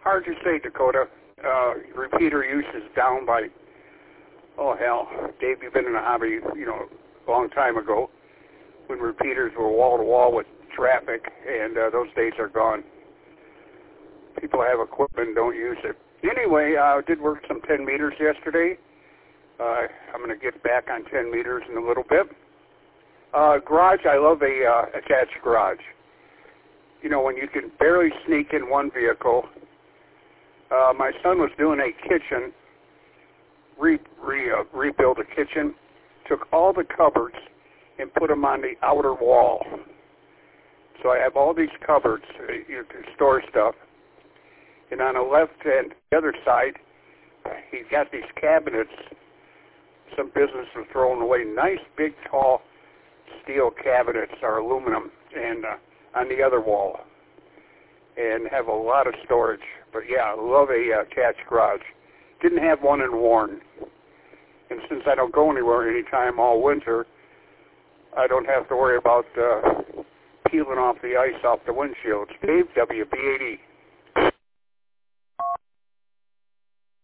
Hard to say, Dakota. Repeater use is down by, oh hell, Dave, you've been in the hobby, a long time ago when repeaters were wall-to-wall with traffic, and those days are gone. People have equipment and don't use it. Anyway, I did work some 10 meters yesterday. I'm going to get back on 10 meters in a little bit. Garage, I love a attached garage. When you can barely sneak in one vehicle. My son was doing a kitchen, rebuild a kitchen, took all the cupboards and put them on the outer wall. So I have all these cupboards to store stuff. And on the left and the other side, he's got these cabinets. Some business was throwing away nice, big, tall steel cabinets or aluminum, and on the other wall, and have a lot of storage. But yeah, I love a attached garage. Didn't have one in Warren, and since I don't go anywhere anytime all winter, I don't have to worry about peeling off the ice off the windshields. Dave, WB80.